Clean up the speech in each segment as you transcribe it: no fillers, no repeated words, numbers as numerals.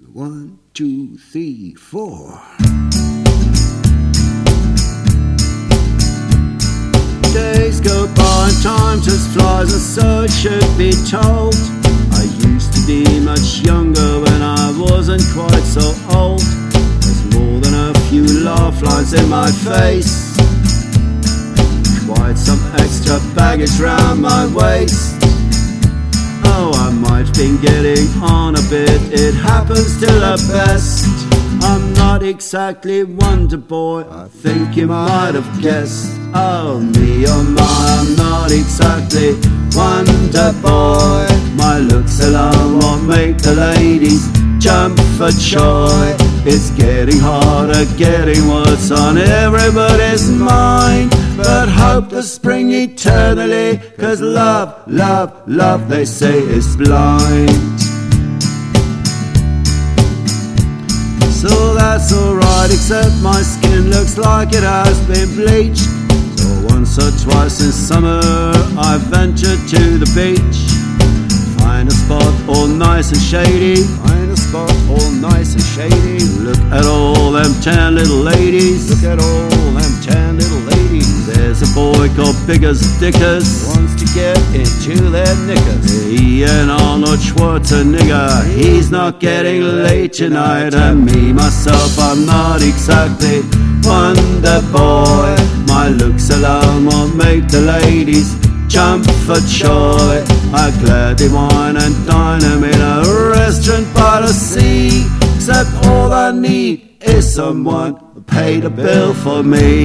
1, 2, 3, 4. Days go by and time just flies, and so it should be told. I used to be much younger when I wasn't quite so old. There's more than a few laugh lines in my face, quite some extra baggage round my waist. Oh, I might have been getting on a bit, it happens to the best. I'm not exactly Wonder Boy, I think you might have guessed. Oh me, oh my, I'm not exactly Wonder Boy. My looks alone won't make the ladies jump for joy. It's getting harder, getting what's on everybody's mind, but hope to spring eternally, 'cause love, love, love, they say, is blind. So that's alright, except my skin looks like it has been bleached. So once or twice in summer I venture to the beach, find a spot all nice and shady, find a spot all nice and shady. Look at all them tan little ladies, look at all them tan little ladies. There's a boy called Biggers Dickers, wants to get into their knickers. He and Arnold Schwarzenegger, he's not getting laid tonight. And me, myself, I'm not exactly Wonder Boy. My looks alone won't make the ladies jump for joy. I gladly wine and dine them in a restaurant by the sea, except all I need is someone to pay the bill for me.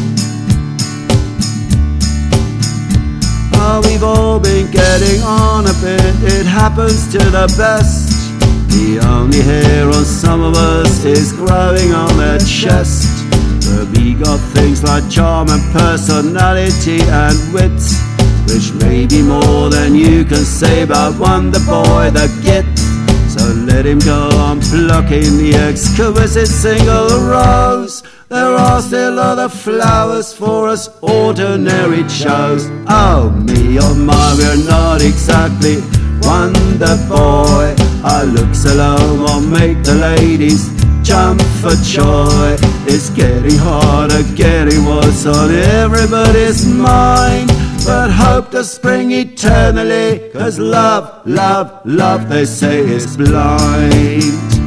Oh, we've all been getting on a bit, it happens to the best. The only hair on some of us is growing on their chest. But we got things like charm and personality and wit, which may be more than you can say about Wonder Boy the Git. So let him go on plucking the exquisite single rose. There are still other flowers for us ordinary Joes. Oh me, oh my, we're not exactly Wonder Boy. Our looks alone won't make the ladies jump for joy. It's getting harder, getting what's on everybody's mind, but hope to spring eternally, 'cause love, love, love, they say, is blind.